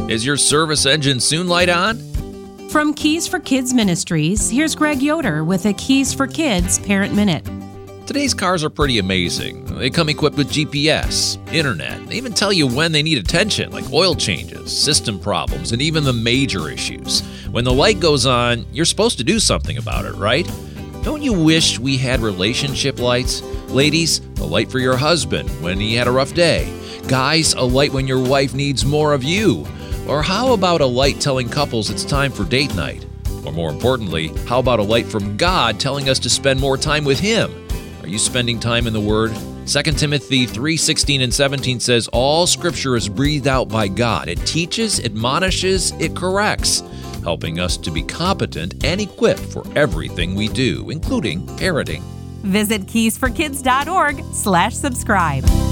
Is your service engine soon light on? From Keys for Kids Ministries, here's Greg Yoder with a Keys for Kids Parent Minute. Today's cars are pretty amazing. They come equipped with GPS, internet. They even tell you when they need attention, like oil changes, system problems, and even the major issues. When the light goes on, you're supposed to do something about it, right? Don't you wish we had relationship lights? Ladies, a light for your husband when he had a rough day. Guys, a light when your wife needs more of you. Or how about a light telling couples it's time for date night? Or more importantly, how about a light from God telling us to spend more time with Him? Are you spending time in the Word? 2 Timothy 3:16 and 17 says, all Scripture is breathed out by God. It teaches, admonishes, it corrects, helping us to be competent and equipped for everything we do, including parenting. Visit keysforkids.org/subscribe.